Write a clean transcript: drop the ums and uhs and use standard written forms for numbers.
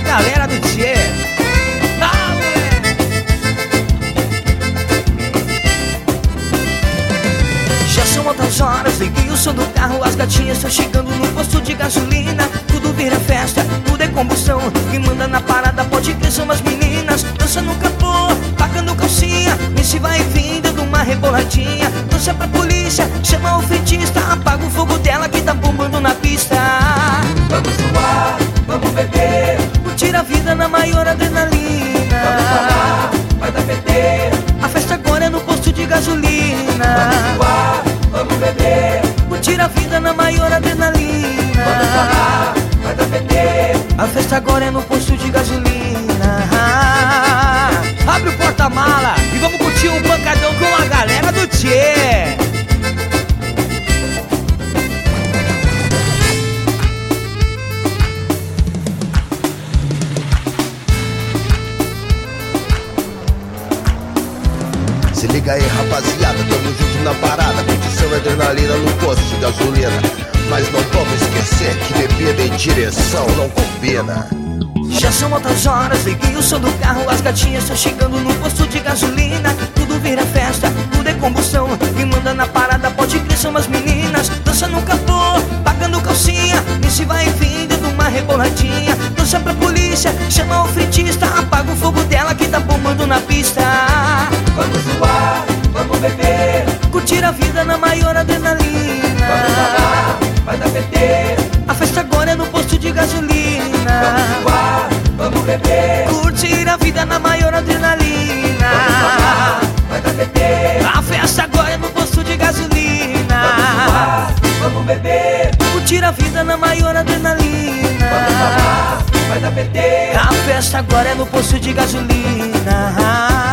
galera do Tchê. Ah, moleque. Já são altas horas, liguei o som do carro, as gatinhas estão chegando no posto de gasolina. Tudo vira festa, tudo é combustão. Quem manda na parada pode crer são as meninas. Dança no capô, pagando calcinha, nesse vai e vem dando uma reboladinha. Dança pra polícia, chama o frentista, apaga o fogo dela que tá bombando na pista. Vamos suar, vamos beber, curtir a vida na maior adrenalina. vamos falar, vai dar PT. A festa agora é no posto de gasolina. Vamos suar, vamos beber, curtir a vida na maior adrenalina. vamos falar, vai dar PT. A festa agora é no posto de gasolina. Abre o porta-mala e vamos curtir um pancadão com a galera do Tchê. Se liga aí, rapaziada, tamo junto na parada. Curtição e adrenalina no posto de gasolina. Mas não vamos esquecer que bebida em direção não combina. Já são altas horas, liguei o som do carro, as gatinhas estão chegando no posto de gasolina. Tudo vira festa, tudo é combustão. Quem manda na parada pode crer são as meninas. Dança no capô, pagando calcinha, nesse vai e vem dando uma reboladinha. Dança pra polícia, chama o frentista, apaga o fogo dela que tá bombando na pista. Vamos suar, vamos beber, curtir a vida na maior adrenalina. vamos falar, vai dar PT. A festa agora é no posto de gasolina. Vamos suar, vamos beber, curtir a vida na maior adrenalina. vamos falar, vai dar PT. A festa agora é no posto de gasolina. Vamos suar, vamos beber, curtir a vida na maior adrenalina. vamos falar, vai dar PT. A festa agora é no posto de gasolina.